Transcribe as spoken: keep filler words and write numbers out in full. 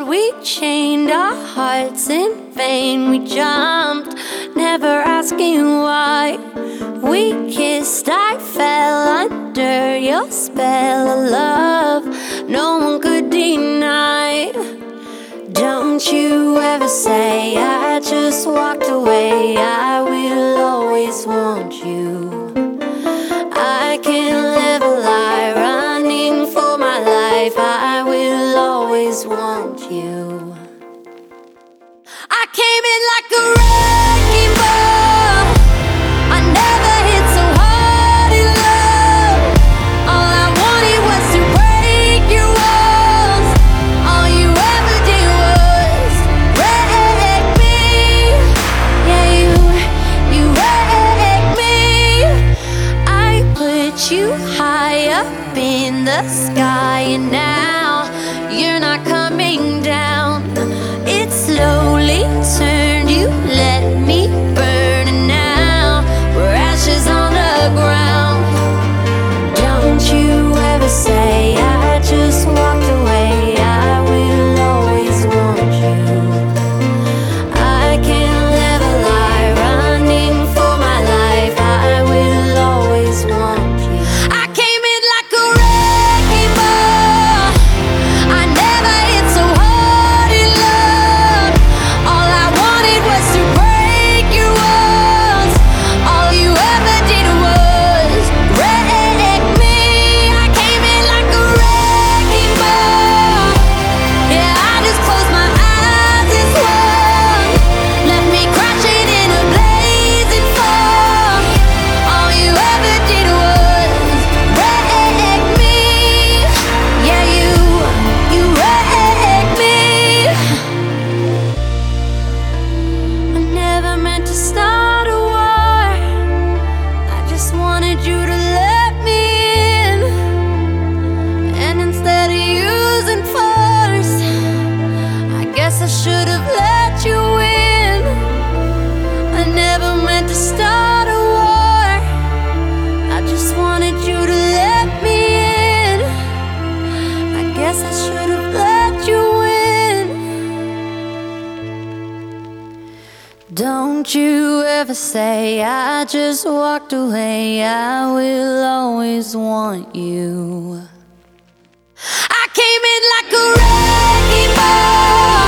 we chained our hearts in vain. We jumped, never asking why. We kissed, I fell under your spell of love no one could deny. Don't you ever say I just walked away. I will always want you. I can't live a lie, running for my life. I will always want you. I came in like a wrecking ball. I never hit so hard in love. All I wanted was to break your walls. All you ever did was wreck me. Yeah, you, you wrecked me. I put you high up in the sky, and now you're not coming down. It slowly turned, you let me burn, and now we're ashes on the ground. Don't you ever say I just walked away. I will always want you. I can't live a lie, running for my life. I will always want you. I came in like a wrecking ball. I never hit so hard in love. All I wanted was to break your walls. All you ever did was wreck me. I came in like a wrecking ball. Yeah, I just closed my eyes and swung. Left me crashing in a blazing fall. All you ever did was wreck me. Yeah, you, you wrecked me. I never meant to start a war. I just wanted you to let me in. And instead of using force, I guess I should have let you in. I never meant to start a war. I just wanted you to let me in. I guess I should have let you in. Don't you ever say I just walked away. I will always want you. I came in like a wrecking ball.